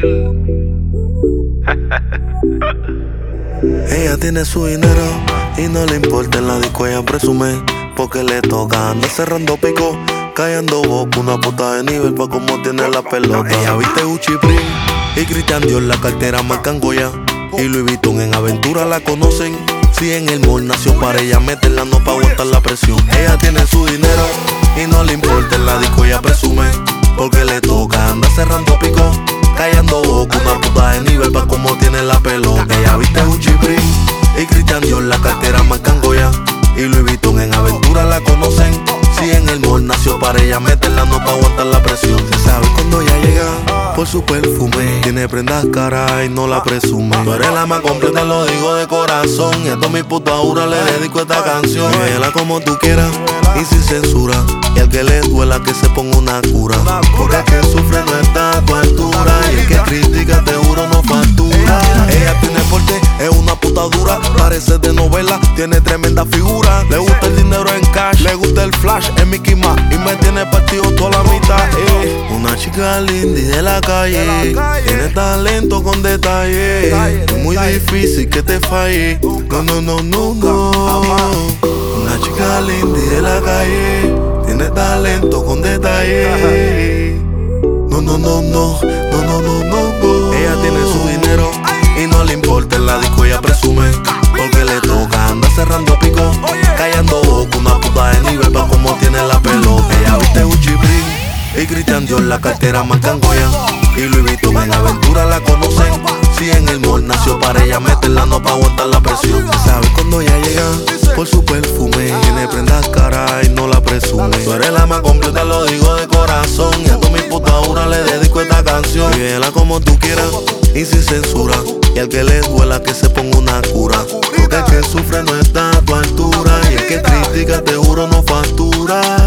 Ella tiene su dinero y no le importa en la disco, ella presume porque le toca. Anda cerrando pico, callando boca, una puta de nivel pa' como tiene la pelota. Ella viste Gucci Print y Christian Dior, la cartera marcan Goya y Louis Vuitton. En aventura la conocen, si en el mall nació para ella meterla, no pa' aguantar la presión. Ella tiene su dinero y no le importa en la disco, ella presume porque le toca. Anda cerrando pico, callando boca, una puta de nivel pa' como tiene la pelota. Ella viste Gucci Print y Christian Dior, la cartera marcan Goya y Louis Vuitton. En aventura la conocen, si en el mall nació para ella meterla, no pa' aguantar la presión. Se sabe cuando ella llega por su perfume, tiene prendas caras y no la presume. Tú eres la más completa, lo digo de corazón, y a toda mi putadura le dedico esta canción. Vívela como tú quieras y sin censura, y al que le duela que se ponga una cura, porque el que sufre no está a tu altura, y el que critica te juro no factura. Ella tiene porte, es una puta dura, parece de novela, tiene tremenda figura. Le gusta el dinero en cash, le gusta el flash, es Mickey Mouse y me tiene partido toda la mitad. Una chica linda y de la calle, tiene talento con detalle, es muy difícil que te falle. No, no, no, no, no. Una chica linda y de la calle, tiene talento con detalle. No, no, no, no, no, no, no, no. Ella tiene su dinero y no le importa en la disco, ella presume porque le toca. Anda cerrando pico, callando boca, una puta de nivel pa' como tiene la pelota. Ella viste Gucci Print y Christian Dior, la cartera marcan Goya y Louis Vuitton. En aventura la conocen, si en el mall nació para ella meterla, no pa' aguantar la presión. Se sabe cuando ella llega por su perfume, tiene prendas caras y no la presume. Tú eres la más completa, lo digo de corazón, y a toda mi putadura le dedico esta canción. Vívela como tú quieras y sin censura, y al que le duela que se ponga una cura, porque el que sufre no está a tu altura, y el que critica te juro no factura.